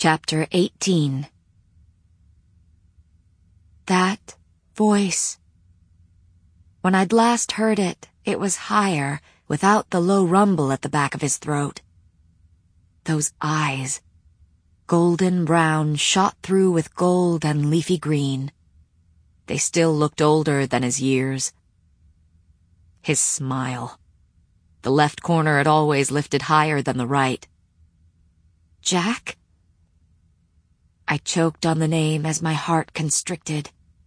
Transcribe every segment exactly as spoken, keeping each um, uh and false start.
Chapter eighteen. That voice. When I'd last heard it, it was higher, without the low rumble at the back of his throat. Those eyes, golden brown, shot through with gold and leafy green. They still looked older than his years. His smile. The left corner had always lifted higher than the right. Jack? I choked on the name as my heart constricted.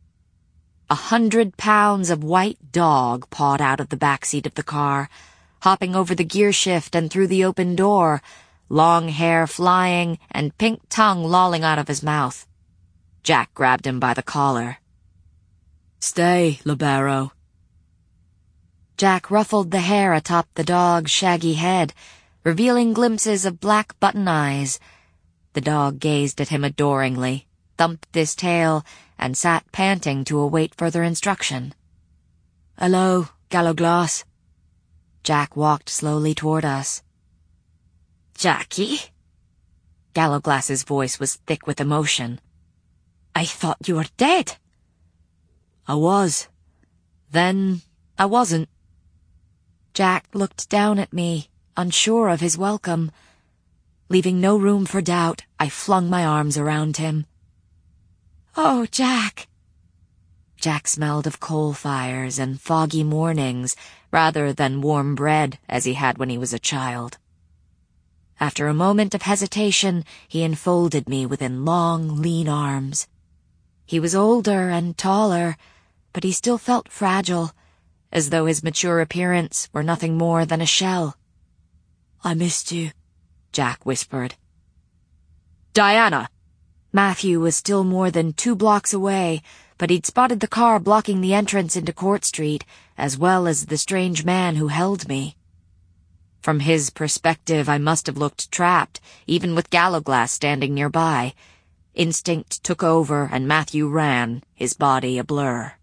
A hundred pounds of white dog pawed out of the back seat of the car, hopping over the gear shift and through the open door, long hair flying and pink tongue lolling out of his mouth. Jack grabbed him by the collar. "Stay, Libero." Jack ruffled the hair atop the dog's shaggy head, revealing glimpses of black button eyes. The dog gazed at him adoringly, thumped his tail, and sat panting to await further instruction. "Hello, Galloglass." Jack walked slowly toward us. "Jackie?" Galloglass's voice was thick with emotion. "I thought you were dead." "I was. Then I wasn't." Jack looked down at me, unsure of his welcome. Leaving no room for doubt, I flung my arms around him. "Oh, Jack." Jack smelled of coal fires and foggy mornings rather than warm bread as he had when he was a child. After a moment of hesitation, he enfolded me within long, lean arms. He was older and taller, but he still felt fragile, as though his mature appearance were nothing more than a shell. "I missed you," Jack whispered. "Diana!" Matthew was still more than two blocks away, but he'd spotted the car blocking the entrance into Court Street, as well as the strange man who held me. From his perspective, I must have looked trapped, even with Galloglass standing nearby. Instinct took over, and Matthew ran, his body a blur.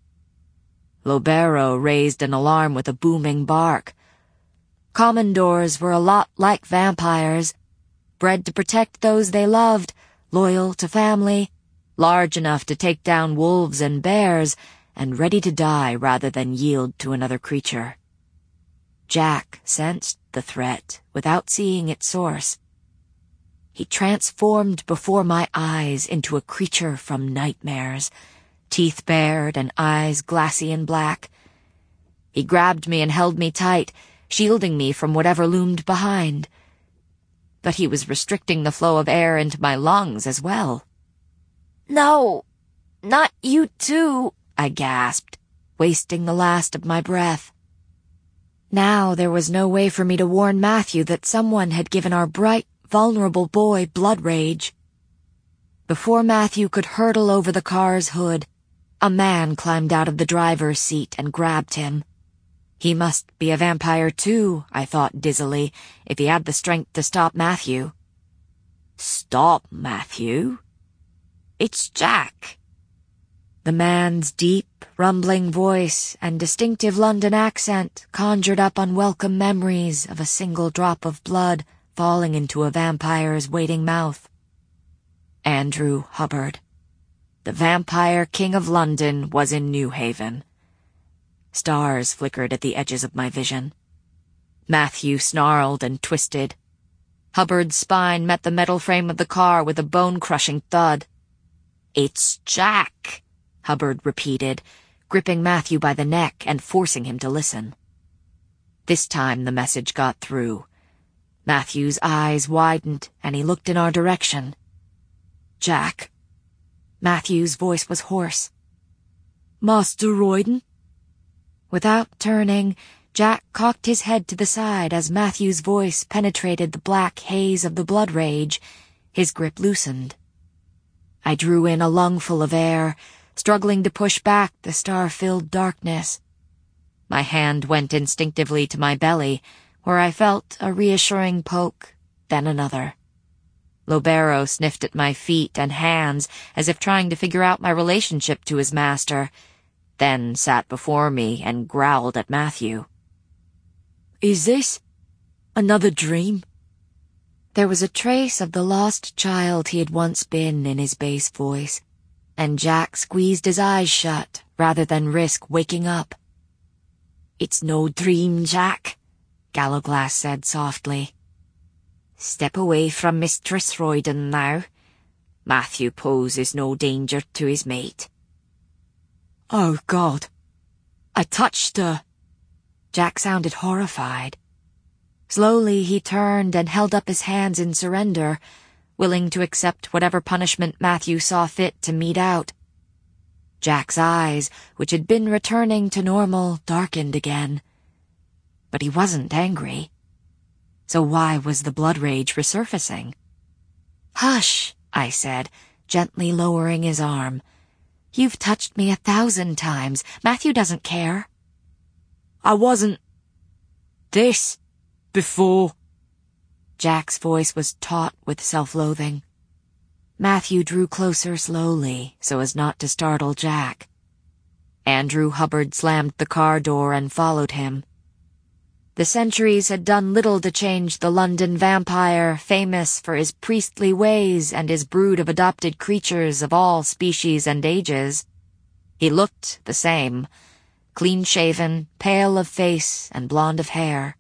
Libero raised an alarm with a booming bark. Commandors were a lot like vampires, bred to protect those they loved, loyal to family, large enough to take down wolves and bears, and ready to die rather than yield to another creature. Jack sensed the threat without seeing its source. He transformed before my eyes into a creature from nightmares, teeth bared and eyes glassy and black. He grabbed me and held me tight, shielding me from whatever loomed behind. But he was restricting the flow of air into my lungs as well. "No, not you too," I gasped, wasting the last of my breath. Now there was no way for me to warn Matthew that someone had given our bright, vulnerable boy blood rage. Before Matthew could hurtle over the car's hood, a man climbed out of the driver's seat and grabbed him. He must be a vampire too, I thought dizzily, if he had the strength to stop Matthew. "Stop, Matthew? It's Jack." The man's deep, rumbling voice and distinctive London accent conjured up unwelcome memories of a single drop of blood falling into a vampire's waiting mouth. Andrew Hubbard. The vampire king of London was in New Haven. Stars flickered at the edges of my vision. Matthew snarled and twisted. Hubbard's spine met the metal frame of the car with a bone-crushing thud. "It's Jack," Hubbard repeated, gripping Matthew by the neck and forcing him to listen. This time the message got through. Matthew's eyes widened and he looked in our direction. "Jack." Matthew's voice was hoarse. "Master Royden?" Without turning, Jack cocked his head to the side as Matthew's voice penetrated the black haze of the blood rage. His grip loosened. I drew in a lungful of air, struggling to push back the star-filled darkness. My hand went instinctively to my belly, where I felt a reassuring poke, then another. Libero sniffed at my feet and hands as if trying to figure out my relationship to his master, then sat before me and growled at Matthew. "Is this another dream?" There was a trace of the lost child he had once been in his bass voice, and Jack squeezed his eyes shut rather than risk waking up. "It's no dream, Jack," Gallowglass said softly. "Step away from Mistress Royden now. Matthew poses no danger to his mate." "Oh, God. I touched her." Jack sounded horrified. Slowly he turned and held up his hands in surrender, willing to accept whatever punishment Matthew saw fit to mete out. Jack's eyes, which had been returning to normal, darkened again. But he wasn't angry. So why was the blood rage resurfacing? "Hush," I said, gently lowering his arm. "You've touched me a thousand times. Matthew doesn't care." "I wasn't... this... before." Jack's voice was taut with self-loathing. Matthew drew closer slowly, so as not to startle Jack. Andrew Hubbard slammed the car door and followed him. The centuries had done little to change the London vampire, famous for his priestly ways and his brood of adopted creatures of all species and ages. He looked the same, clean-shaven, pale of face, and blonde of hair.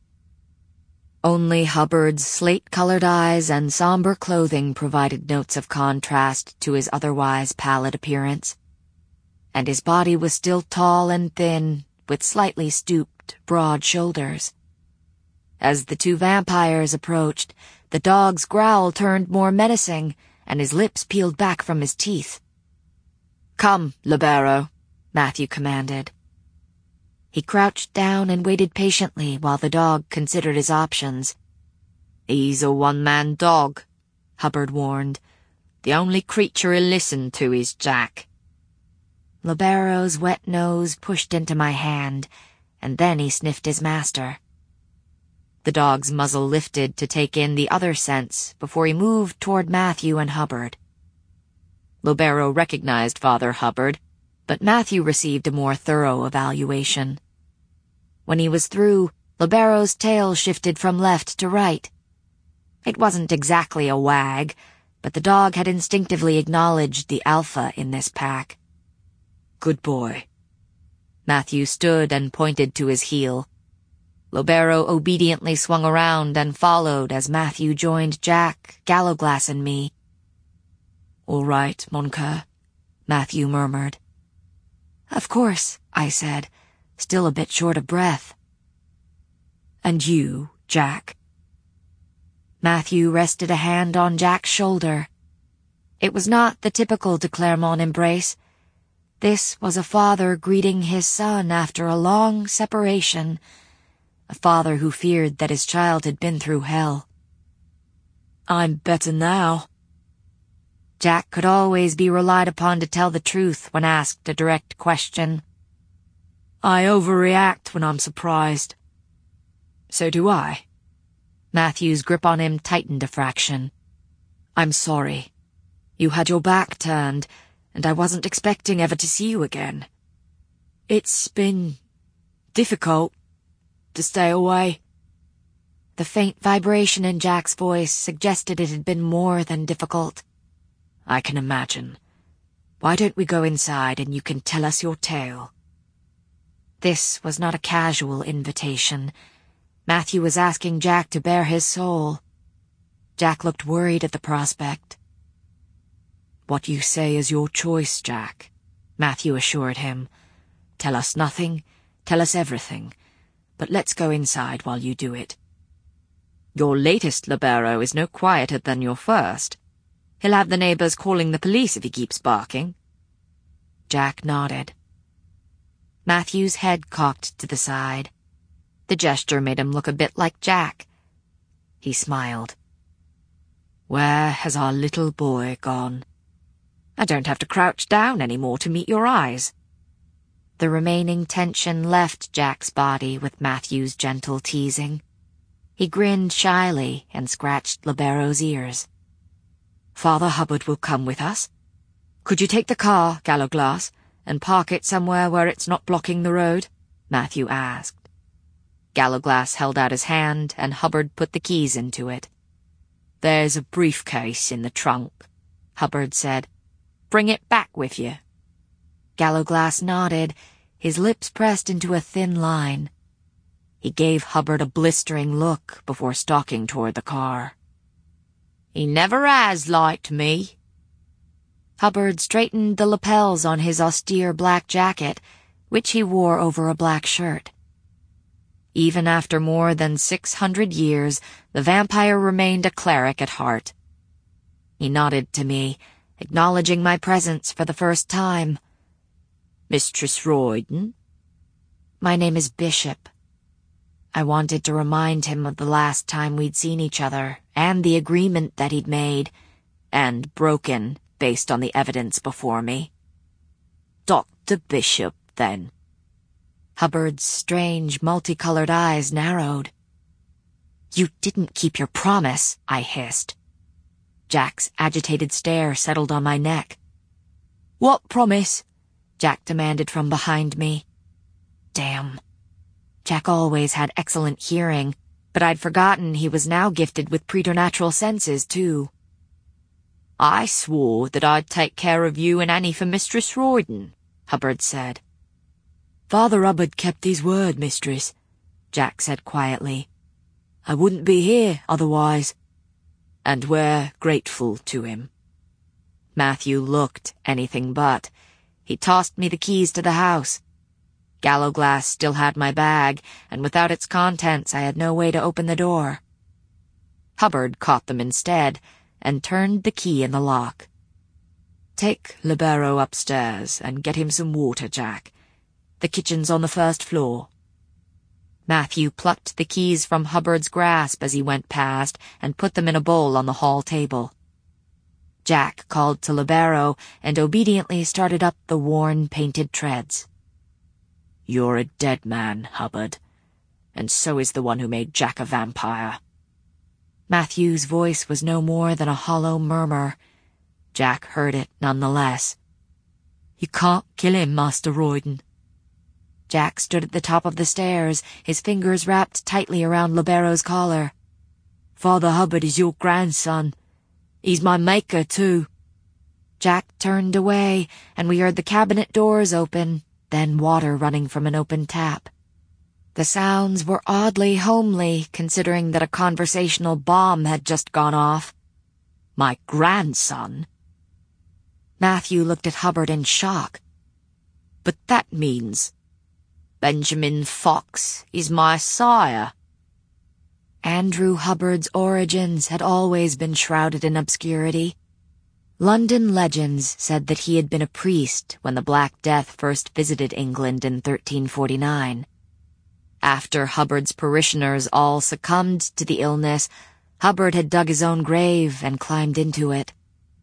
Only Hubbard's slate-colored eyes and somber clothing provided notes of contrast to his otherwise pallid appearance. And his body was still tall and thin, with slightly stooped, broad shoulders. As the two vampires approached, the dog's growl turned more menacing, and his lips peeled back from his teeth. "Come, Libero," Matthew commanded. He crouched down and waited patiently while the dog considered his options. "He's a one-man dog," Hubbard warned. "The only creature he'll listen to is Jack." Libero's wet nose pushed into my hand, and then he sniffed his master. The dog's muzzle lifted to take in the other scents before he moved toward Matthew and Hubbard. Libero recognized Father Hubbard, but Matthew received a more thorough evaluation. When he was through, Libero's tail shifted from left to right. It wasn't exactly a wag, but the dog had instinctively acknowledged the alpha in this pack. "Good boy." Matthew stood and pointed to his heel. Libero obediently swung around and followed as Matthew joined Jack, Gallowglass, and me. "All right, mon cœur," Matthew murmured. "Of course," I said, still a bit short of breath. "And you, Jack?" Matthew rested a hand on Jack's shoulder. It was not the typical de Clermont embrace. This was a father greeting his son after a long separation, a father who feared that his child had been through hell. "I'm better now." Jack could always be relied upon to tell the truth when asked a direct question. "I overreact when I'm surprised." "So do I." Matthew's grip on him tightened a fraction. "I'm sorry. You had your back turned, and I wasn't expecting ever to see you again. It's been difficult to stay away." The faint vibration in Jack's voice suggested it had been more than difficult. "I can imagine. Why don't we go inside and you can tell us your tale?" This was not a casual invitation. Matthew was asking Jack to bare his soul. Jack looked worried at the prospect. "What you say is your choice, Jack," Matthew assured him. "Tell us nothing, tell us everything, but let's go inside while you do it. Your latest Libero is no quieter than your first. He'll have the neighbors calling the police if he keeps barking." Jack nodded. Matthew's head cocked to the side. The gesture made him look a bit like Jack. He smiled. "Where has our little boy gone? I don't have to crouch down anymore to meet your eyes." The remaining tension left Jack's body with Matthew's gentle teasing. He grinned shyly and scratched Libero's ears. "Father Hubbard will come with us. Could you take the car, Gallowglass, and park it somewhere where it's not blocking the road?" Matthew asked. Gallowglass held out his hand, and Hubbard put the keys into it. "There's a briefcase in the trunk," Hubbard said. "Bring it back with you." Gallowglass nodded, his lips pressed into a thin line. He gave Hubbard a blistering look before stalking toward the car. "He never has liked me." Hubbard straightened the lapels on his austere black jacket, which he wore over a black shirt. Even after more than six hundred years, the vampire remained a cleric at heart. He nodded to me, acknowledging my presence for the first time. "Mistress Royden?" "My name is Bishop." I wanted to remind him of the last time we'd seen each other, and the agreement that he'd made, and broken based on the evidence before me. "Doctor Bishop, then." Hubbard's strange, multicolored eyes narrowed. "You didn't keep your promise," I hissed. Jack's agitated stare settled on my neck. "What promise?" Jack demanded from behind me. Damn. Jack always had excellent hearing, but I'd forgotten he was now gifted with preternatural senses, too. "I swore that I'd take care of you and Annie for Mistress Royden," Hubbard said. "Father Hubbard kept his word, mistress," Jack said quietly. "I wouldn't be here otherwise." "And we're grateful to him." Matthew looked anything but. He tossed me the keys to the house. Gallowglass still had my bag, and without its contents I had no way to open the door. Hubbard caught them instead, and turned the key in the lock. "Take Libero upstairs and get him some water, Jack. The kitchen's on the first floor." Matthew plucked the keys from Hubbard's grasp as he went past and put them in a bowl on the hall table. Jack called to Libero and obediently started up the worn, painted treads. "You're a dead man, Hubbard, and so is the one who made Jack a vampire." Matthew's voice was no more than a hollow murmur. Jack heard it nonetheless. "You can't kill him, Master Royden." Jack stood at the top of the stairs, his fingers wrapped tightly around Libero's collar. "Father Hubbard is your grandson. He's my maker, too." Jack turned away, and we heard the cabinet doors open, then water running from an open tap. The sounds were oddly homely, considering that a conversational bomb had just gone off. "My grandson?" Matthew looked at Hubbard in shock. "But that means Benjamin Fox is my sire." Andrew Hubbard's origins had always been shrouded in obscurity. London legends said that he had been a priest when the Black Death first visited England in thirteen forty-nine. After Hubbard's parishioners all succumbed to the illness, Hubbard had dug his own grave and climbed into it.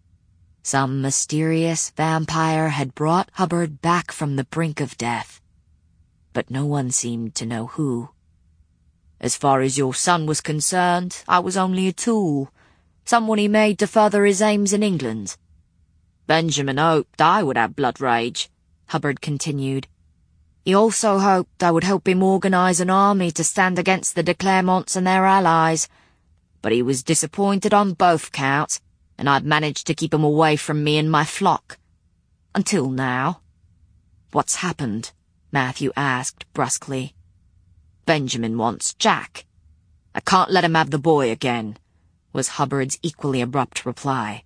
Some mysterious vampire had brought Hubbard back from the brink of death, but no one seemed to know who. "As far as your son was concerned, I was only a tool, someone he made to further his aims in England. Benjamin hoped I would have blood rage," Hubbard continued. "He also hoped I would help him organize an army to stand against the de Clermonts and their allies, but he was disappointed on both counts, and I'd managed to keep him away from me and my flock. Until now." "What's happened?" Matthew asked brusquely. "Benjamin wants Jack. I can't let him have the boy again," was Hubbard's equally abrupt reply.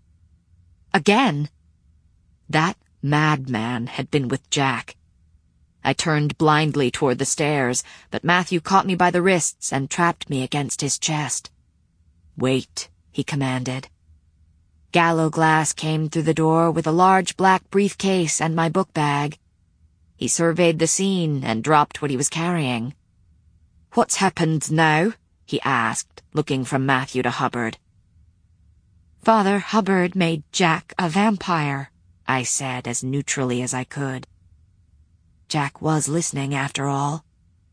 Again? That madman had been with Jack. I turned blindly toward the stairs, but Matthew caught me by the wrists and trapped me against his chest. "Wait," he commanded. Gallowglass came through the door with a large black briefcase and my book bag. He surveyed the scene and dropped what he was carrying. "What's happened now?" he asked, looking from Matthew to Hubbard. "Father Hubbard made Jack a vampire," I said as neutrally as I could. Jack was listening, after all.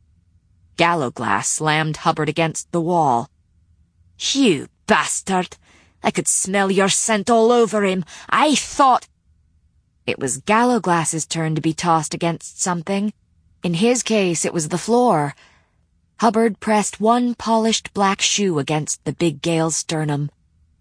Gallowglass slammed Hubbard against the wall. "You bastard! I could smell your scent all over him. I thought—" It was Gallowglass's turn to be tossed against something. In his case, it was the floor. Hubbard pressed one polished black shoe against the big Gale's sternum.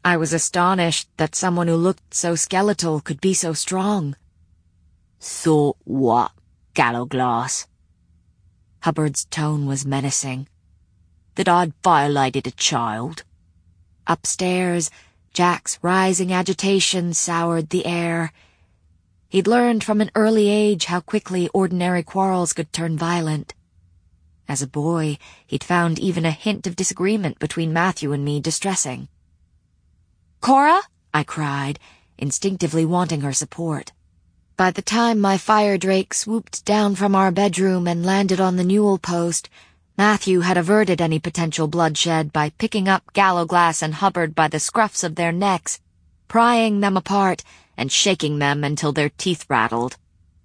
I was astonished that someone who looked so skeletal could be so strong. "Thought what, Gallowglass?" Hubbard's tone was menacing. "That I'd violated a child?" Upstairs, Jack's rising agitation soured the air. He'd learned from an early age how quickly ordinary quarrels could turn violent. As a boy, he'd found even a hint of disagreement between Matthew and me distressing. "Cora?" I cried, instinctively wanting her support. By the time my fire drake swooped down from our bedroom and landed on the newel post, Matthew had averted any potential bloodshed by picking up Gallowglass and Hubbard by the scruffs of their necks, prying them apart and shaking them until their teeth rattled.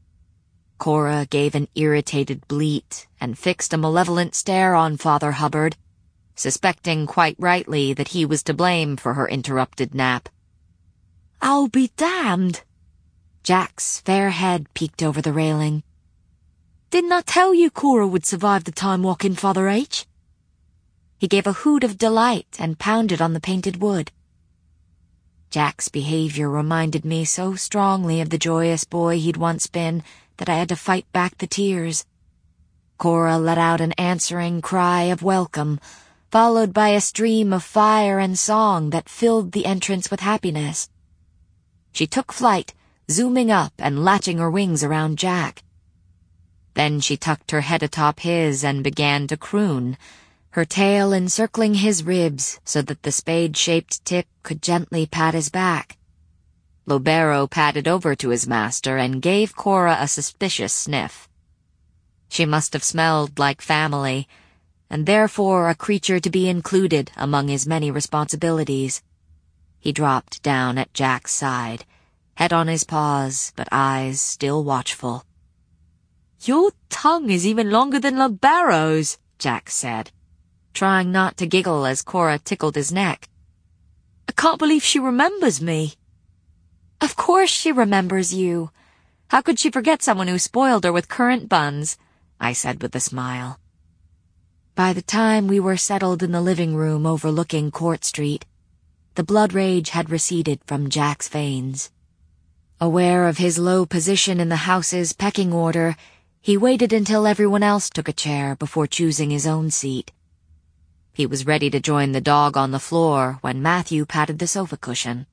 Cora gave an irritated bleat and fixed a malevolent stare on Father Hubbard, suspecting quite rightly that he was to blame for her interrupted nap. "I'll be damned!" Jack's fair head peeked over the railing. "Didn't I tell you Cora would survive the time walking, Father H?" He gave a hoot of delight and pounded on the painted wood. Jack's behavior reminded me so strongly of the joyous boy he'd once been that I had to fight back the tears. Cora let out an answering cry of welcome, followed by a stream of fire and song that filled the entrance with happiness. She took flight, zooming up and latching her wings around Jack. Then she tucked her head atop his and began to croon, her tail encircling his ribs so that the spade-shaped tip could gently pat his back. Lobero padded over to his master and gave Cora a suspicious sniff. She must have smelled like family, and therefore a creature to be included among his many responsibilities. He dropped down at Jack's side, head on his paws, but eyes still watchful. "Your tongue is even longer than Lobero's," Jack said, trying not to giggle as Cora tickled his neck. "I can't believe she remembers me." "Of course she remembers you. How could she forget someone who spoiled her with currant buns?" I said with a smile. By the time we were settled in the living room overlooking Court Street, the blood rage had receded from Jack's veins. Aware of his low position in the house's pecking order, he waited until everyone else took a chair before choosing his own seat. He was ready to join the dog on the floor when Matthew patted the sofa cushion.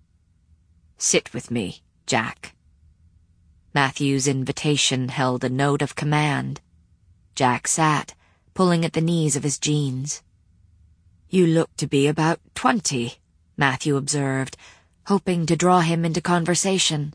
"Sit with me, Jack." Matthew's invitation held a note of command. Jack sat, pulling at the knees of his jeans. "You look to be about twenty," Matthew observed, hoping to draw him into conversation.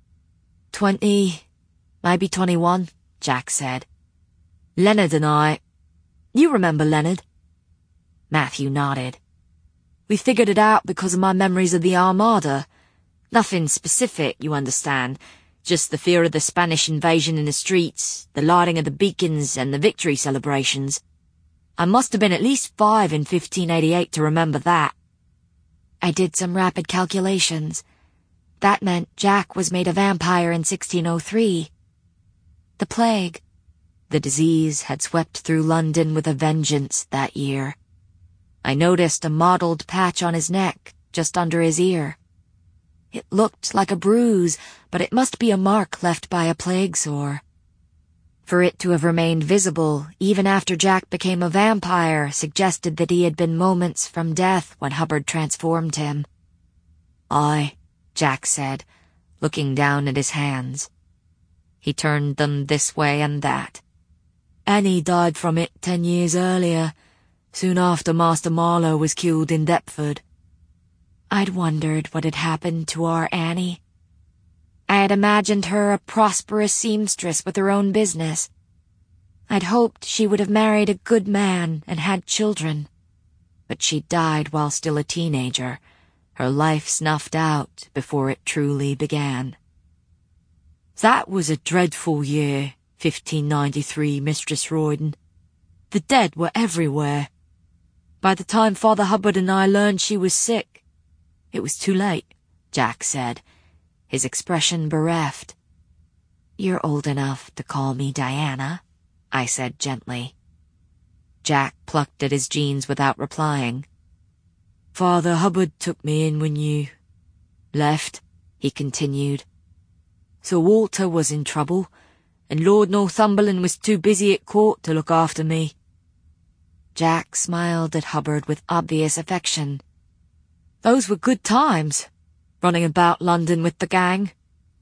Twenty, maybe twenty-one, Jack said. "Leonard and I... You remember Leonard?" Matthew nodded. "We figured it out because of my memories of the Armada. Nothing specific, you understand. Just the fear of the Spanish invasion in the streets, the lighting of the beacons, and the victory celebrations. I must have been at least five in fifteen eighty-eight to remember that." I did some rapid calculations. That meant Jack was made a vampire in sixteen oh three. The plague. The disease had swept through London with a vengeance that year. I noticed a mottled patch on his neck, just under his ear. It looked like a bruise, but it must be a mark left by a plague sore. For it to have remained visible, even after Jack became a vampire, suggested that he had been moments from death when Hubbard transformed him. "Aye," Jack said, looking down at his hands. He turned them this way and that. "Annie died from it ten years earlier, soon after Master Marlowe was killed in Deptford." I'd wondered what had happened to our Annie. I had imagined her a prosperous seamstress with her own business. I'd hoped she would have married a good man and had children. But she died while still a teenager, her life snuffed out before it truly began. "That was a dreadful year, fifteen ninety-three, Mistress Royden. The dead were everywhere. By the time Father Hubbard and I learned she was sick, it was too late," Jack said, his expression bereft. "You're old enough to call me Diana," I said gently. Jack plucked at his jeans without replying. Father Hubbard took me in when you left," he continued. "Sir Walter was in trouble, and Lord Northumberland was too busy at court to look after me." Jack smiled at Hubbard with obvious affection. "Those were good times, running about London with the gang."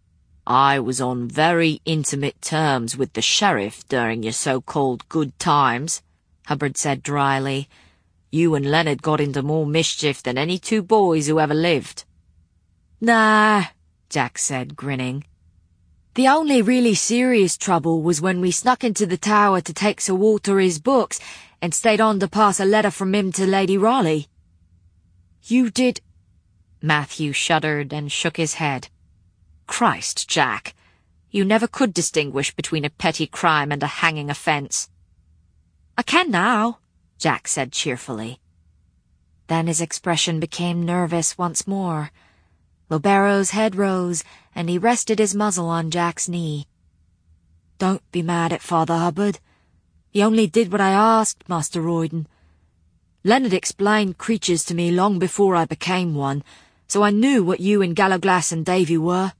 "I was on very intimate terms with the sheriff during your so-called good times," Hubbard said dryly. "You and Leonard got into more mischief than any two boys who ever lived." "Nah," Jack said, grinning. "The only really serious trouble was when we snuck into the tower to take Sir Walter his books and stayed on to pass a letter from him to Lady Raleigh." "You did—" Matthew shuddered and shook his head. "Christ, Jack, you never could distinguish between a petty crime and a hanging offence." "I can now," Jack said cheerfully. Then his expression became nervous once more. Lobero's head rose, and he rested his muzzle on Jack's knee. "Don't be mad at Father Hubbard. He only did what I asked, Master Royden. Leonard explained creatures to me long before I became one, so I knew what you and Gallowglass and Davy were.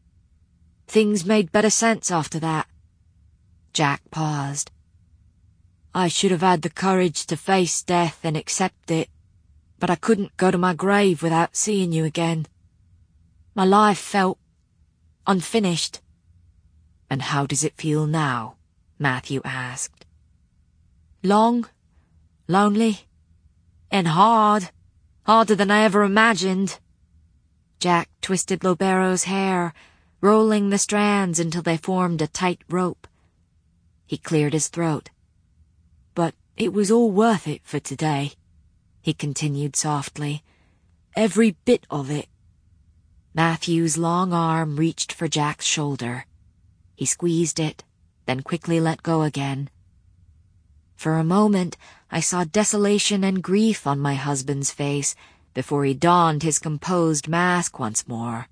Things made better sense after that." Jack paused. "I should have had the courage to face death and accept it, but I couldn't go to my grave without seeing you again. My life felt unfinished." "And how does it feel now?" Matthew asked. "Long, lonely, and hard, harder than I ever imagined." Jack twisted Lobero's hair, rolling the strands until they formed a tight rope. He cleared his throat. "But it was all worth it for today," he continued softly. "Every bit of it." Matthew's long arm reached for Jack's shoulder. He squeezed it, then quickly let go again. For a moment, I saw desolation and grief on my husband's face before he donned his composed mask once more.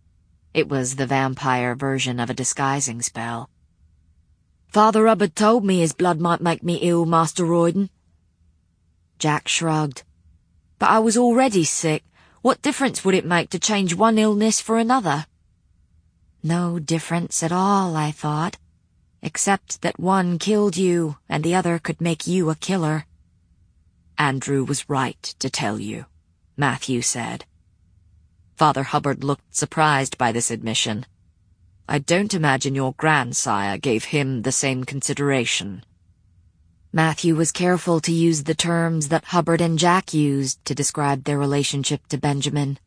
It was the vampire version of a disguising spell. "Father Hubbard told me his blood might make me ill, Master Royden." Jack shrugged. "But I was already sick. What difference would it make to change one illness for another?" No difference at all, I thought, except that one killed you and the other could make you a killer. "Andrew was right to tell you," Matthew said. Father Hubbard looked surprised by this admission. "I don't imagine your grandsire gave him the same consideration." Matthew was careful to use the terms that Hubbard and Jack used to describe their relationship to Benjamin.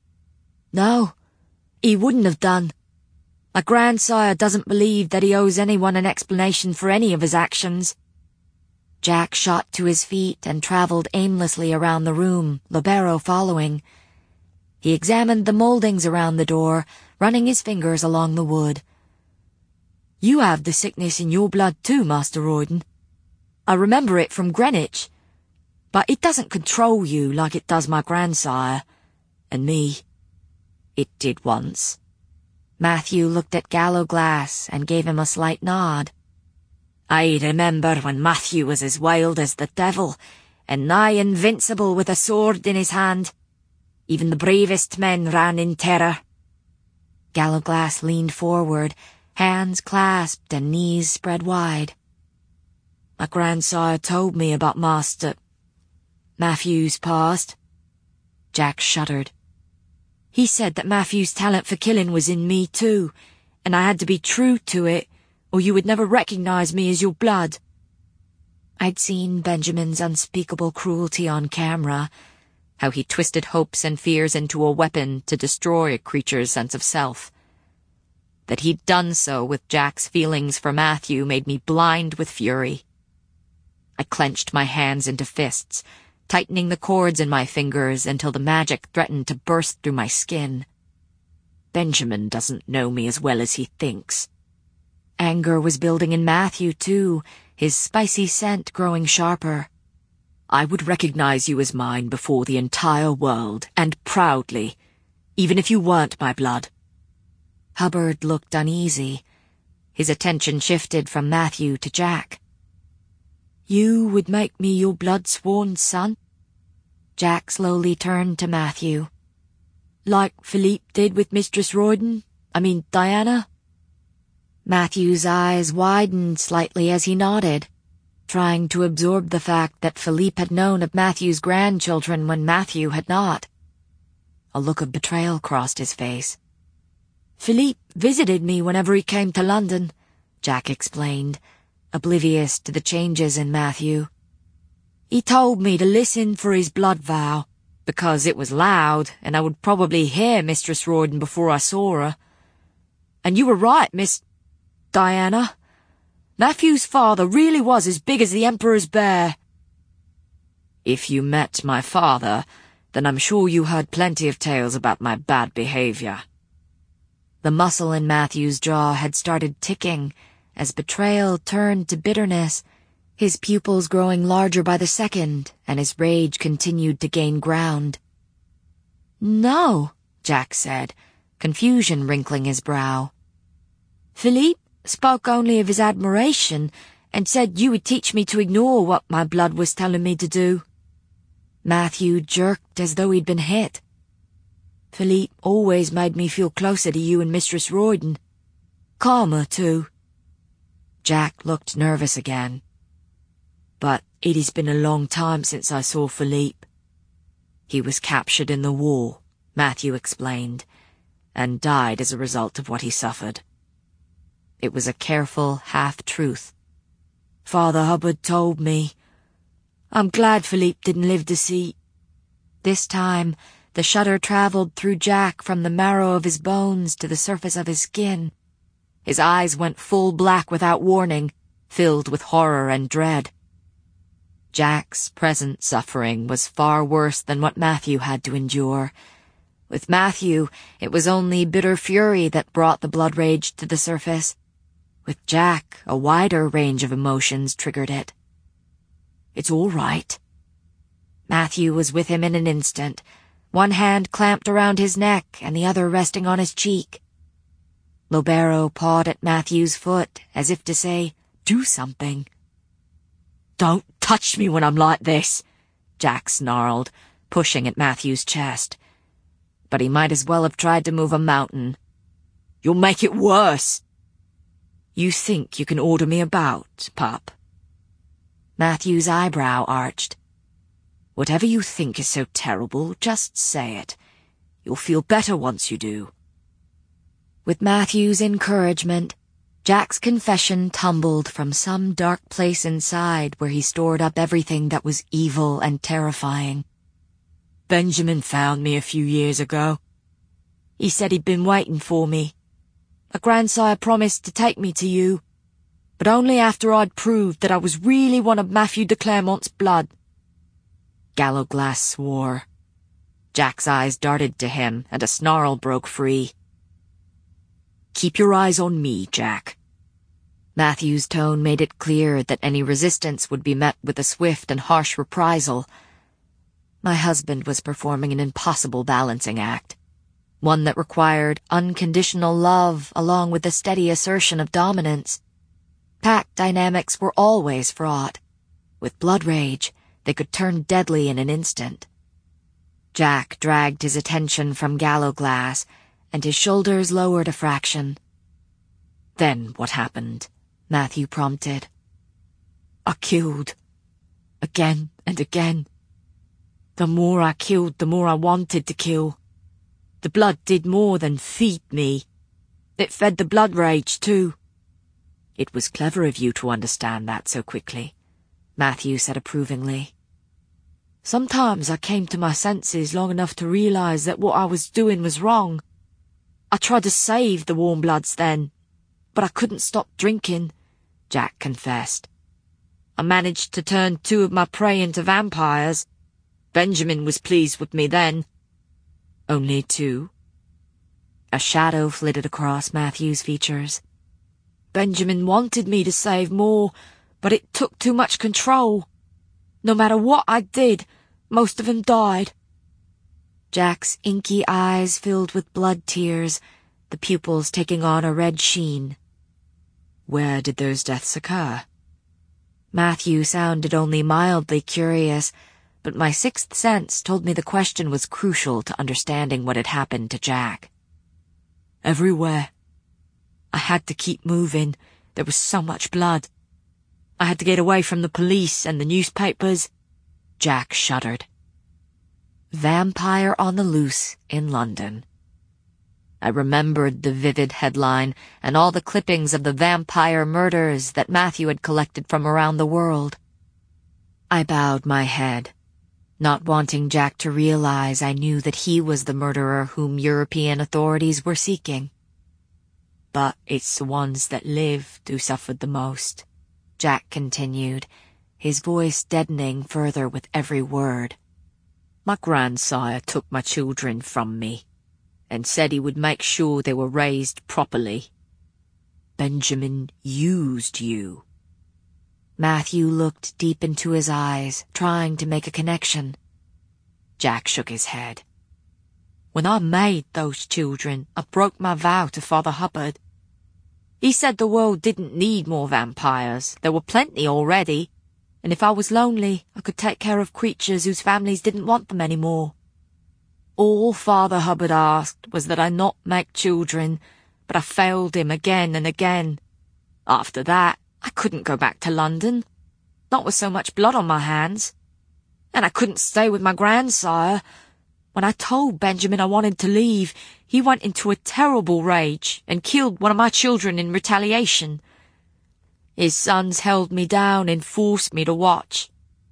"No, he wouldn't have done. My grandsire doesn't believe that he owes anyone an explanation for any of his actions." Jack shot to his feet and traveled aimlessly around the room, Lobero following. He examined the moldings around the door, running his fingers along the wood. "You have the sickness in your blood too, Master Royden. I remember it from Greenwich, but it doesn't control you like it does my grandsire, and me." "It did once." Matthew looked at Gallowglass and gave him a slight nod. "I remember when Matthew was as wild as the devil, and nigh invincible with a sword in his hand. Even the bravest men ran in terror." Gallowglass leaned forward, hands clasped and knees spread wide. "My grandsire told me about Master Matthew's past." Jack shuddered. "He said that Matthew's talent for killing was in me too, and I had to be true to it, or you would never recognize me as your blood." I'd seen Benjamin's unspeakable cruelty on camera, how he twisted hopes and fears into a weapon to destroy a creature's sense of self. That he'd done so with Jack's feelings for Matthew made me blind with fury. I clenched my hands into fists, tightening the cords in my fingers until the magic threatened to burst through my skin. Benjamin doesn't know me as well as he thinks. Anger was building in Matthew, too, his spicy scent growing sharper. "I would recognize you as mine before the entire world, and proudly, even if you weren't my blood." Hubbard looked uneasy. His attention shifted from Matthew to Jack. "You would make me your blood-sworn son?" Jack slowly turned to Matthew. Like Philippe did with Mistress Royden? I mean, Diana? Matthew's eyes widened slightly as he nodded, trying to absorb the fact that Philippe had known of Matthew's grandchildren when Matthew had not. A look of betrayal crossed his face. Philippe visited me whenever he came to London, Jack explained, oblivious to the changes in Matthew. He told me to listen for his blood vow, because it was loud and I would probably hear Mistress Royden before I saw her. And you were right, Miss... Diana. Matthew's father really was as big as the Emperor's bear. If you met my father, then I'm sure you heard plenty of tales about my bad behavior. The muscle in Matthew's jaw had started ticking as betrayal turned to bitterness, his pupils growing larger by the second, and his rage continued to gain ground. No, Jack said, confusion wrinkling his brow. Philippe spoke only of his admiration and said you would teach me to ignore what my blood was telling me to do. Matthew jerked as though he'd been hit. Philippe always made me feel closer to you and Mistress Royden. Calmer, too. Jack looked nervous again. But it has been a long time since I saw Philippe. He was captured in the war, Matthew explained, and died as a result of what he suffered. It was a careful half-truth. Father Hubbard told me. I'm glad Philippe didn't live to see. This time, the shudder traveled through Jack from the marrow of his bones to the surface of his skin. His eyes went full black without warning, filled with horror and dread. Jack's present suffering was far worse than what Matthew had to endure. With Matthew, it was only bitter fury that brought the blood rage to the surface. With Jack, a wider range of emotions triggered it. It's all right. Matthew was with him in an instant, one hand clamped around his neck and the other resting on his cheek. Lobero pawed at Matthew's foot as if to say, "Do something." "Don't touch me when I'm like this," Jack snarled, pushing at Matthew's chest. But he might as well have tried to move a mountain. "You'll make it worse." "You think you can order me about, pup?" Matthew's eyebrow arched. "Whatever you think is so terrible, just say it. You'll feel better once you do." With Matthew's encouragement, Jack's confession tumbled from some dark place inside where he stored up everything that was evil and terrifying. "Benjamin found me a few years ago. He said he'd been waiting for me. A grandsire promised to take me to you, but only after I'd proved that I was really one of Matthew de Clermont's blood." Gallowglass swore. Jack's eyes darted to him, and a snarl broke free. "Keep your eyes on me, Jack." Matthew's tone made it clear that any resistance would be met with a swift and harsh reprisal. My husband was performing an impossible balancing act, one that required unconditional love along with the steady assertion of dominance. Pack dynamics were always fraught. With blood rage, they could turn deadly in an instant. Jack dragged his attention from Gallowglass, and his shoulders lowered a fraction. "Then what happened?" Matthew prompted. "I killed. Again and again. The more I killed, the more I wanted to kill. The blood did more than feed me. It fed the blood rage, too." "It was clever of you to understand that so quickly," Matthew said approvingly. "Sometimes I came to my senses long enough to realize that what I was doing was wrong. I tried to save the warm bloods then, but I couldn't stop drinking," Jack confessed. "I managed to turn two of my prey into vampires. Benjamin was pleased with me then." "Only two?" A shadow flitted across Matthew's features. "Benjamin wanted me to save more, but it took too much control. No matter what I did, most of them died." Jack's inky eyes filled with blood tears, the pupils taking on a red sheen. "Where did those deaths occur?" Matthew sounded only mildly curious, but my sixth sense told me the question was crucial to understanding what had happened to Jack. Everywhere. I had to keep moving. There was so much blood. I had to get away from the police and the newspapers. Jack shuddered. Vampire on the Loose in London. I remembered the vivid headline and all the clippings of the vampire murders that Matthew had collected from around the world. I bowed my head, not wanting Jack to realize I knew that he was the murderer whom European authorities were seeking. But it's the ones that live who suffered the most, Jack continued, his voice deadening further with every word. My grandsire took my children from me, and said he would make sure they were raised properly. Benjamin used you. Matthew looked deep into his eyes, trying to make a connection. Jack shook his head. When I made those children, I broke my vow to Father Hubbard. He said the world didn't need more vampires. There were plenty already, and if I was lonely, I could take care of creatures whose families didn't want them anymore. All Father Hubbard asked was that I not make children, but I failed him again and again. After that, I couldn't go back to London, not with so much blood on my hands. And I couldn't stay with my grandsire. When I told Benjamin I wanted to leave, he went into a terrible rage and killed one of my children in retaliation. His sons held me down and forced me to watch.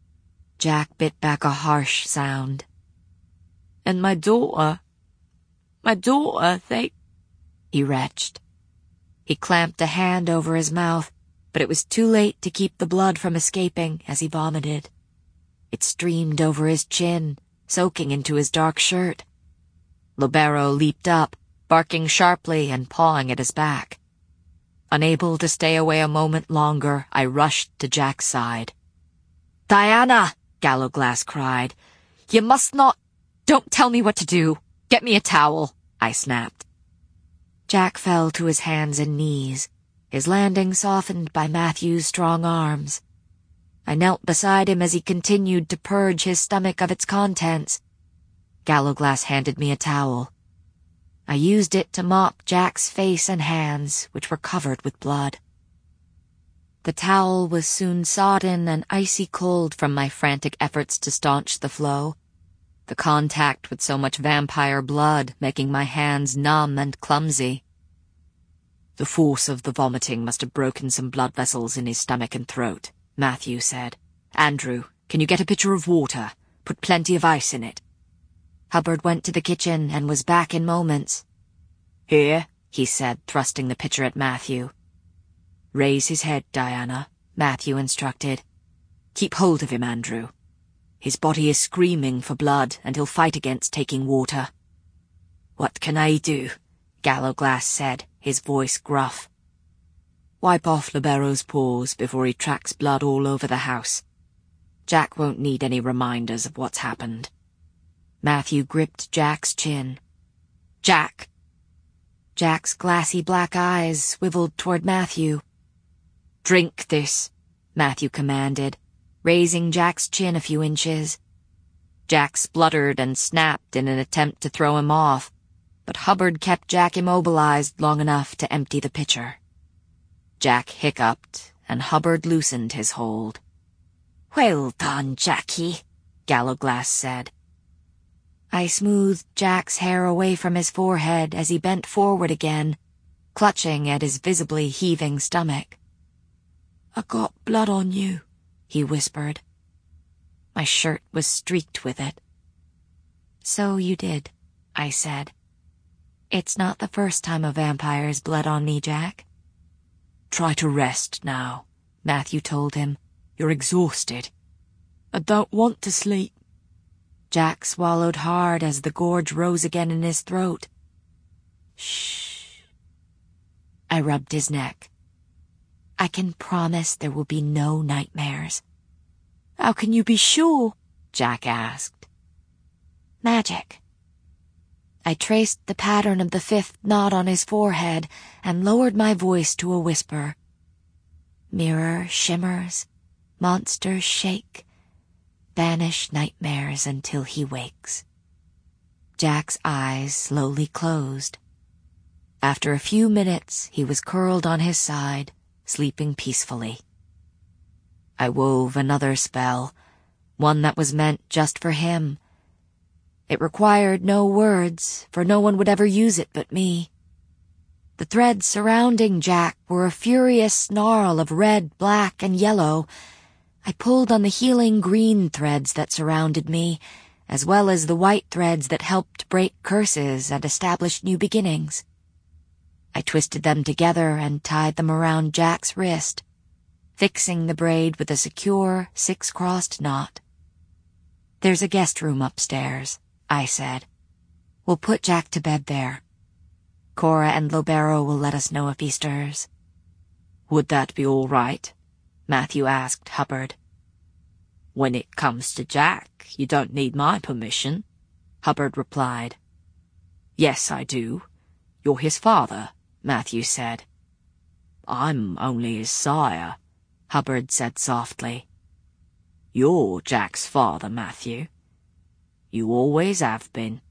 Jack bit back a harsh sound. And my daughter, my daughter, they... He retched. He clamped a hand over his mouth, but it was too late to keep the blood from escaping as he vomited. It streamed over his chin, soaking into his dark shirt. Libero leaped up, barking sharply and pawing at his back. Unable to stay away a moment longer, I rushed to Jack's side. "Diana!" Gallowglass cried. "You must not... Don't tell me what to do. Get me a towel," I snapped. Jack fell to his hands and knees, his landing softened by Matthew's strong arms. I knelt beside him as he continued to purge his stomach of its contents. Gallowglass handed me a towel. I used it to mop Jack's face and hands, which were covered with blood. The towel was soon sodden and icy cold from my frantic efforts to staunch the flow, the contact with so much vampire blood making my hands numb and clumsy. The force of the vomiting must have broken some blood vessels in his stomach and throat, Matthew said. "Andrew, can you get a pitcher of water? Put plenty of ice in it." Hubbard went to the kitchen and was back in moments. "Here," he said, thrusting the pitcher at Matthew. "Raise his head, Diana," Matthew instructed. "Keep hold of him, Andrew. His body is screaming for blood, and he'll fight against taking water." "What can I do?" Gallowglass said, his voice gruff. "Wipe off Libero's paws before he tracks blood all over the house. Jack won't need any reminders of what's happened." Matthew gripped Jack's chin. "Jack!" Jack's glassy black eyes swiveled toward Matthew. "Drink this," Matthew commanded, raising Jack's chin a few inches. Jack spluttered and snapped in an attempt to throw him off, but Hubbard kept Jack immobilized long enough to empty the pitcher. Jack hiccuped, and Hubbard loosened his hold. "Well done, Jackie," Gallowglass said. I smoothed Jack's hair away from his forehead as he bent forward again, clutching at his visibly heaving stomach. "I got blood on you," he whispered. My shirt was streaked with it. "So you did," I said. "It's not the first time a vampire's bled on me, Jack." "Try to rest now," Matthew told him. "You're exhausted." "I don't want to sleep." Jack swallowed hard as the gorge rose again in his throat. "Shh." I rubbed his neck. "I can promise there will be no nightmares." "How can you be sure?" Jack asked. "Magic." I traced the pattern of the fifth knot on his forehead and lowered my voice to a whisper. "Mirror shimmers, monsters shake. banish nightmares until he wakes. Jack's eyes slowly closed. After a few minutes, he was curled on his side, sleeping peacefully. I wove another spell, one that was meant just for him. It required no words, for no one would ever use it but me. The threads surrounding Jack were a furious snarl of red, black, and yellow. I pulled on the healing green threads that surrounded me, as well as the white threads that helped break curses and establish new beginnings. I twisted them together and tied them around Jack's wrist, fixing the braid with a secure, six-crossed knot. "There's a guest room upstairs," I said. "We'll put Jack to bed there. Cora and Lobero will let us know if he stirs." "Would that be all right?" Matthew asked Hubbard. "When it comes to Jack, you don't need my permission," Hubbard replied. "Yes, I do. You're his father," Matthew said. "I'm only his sire," Hubbard said softly. "You're Jack's father, Matthew. You always have been."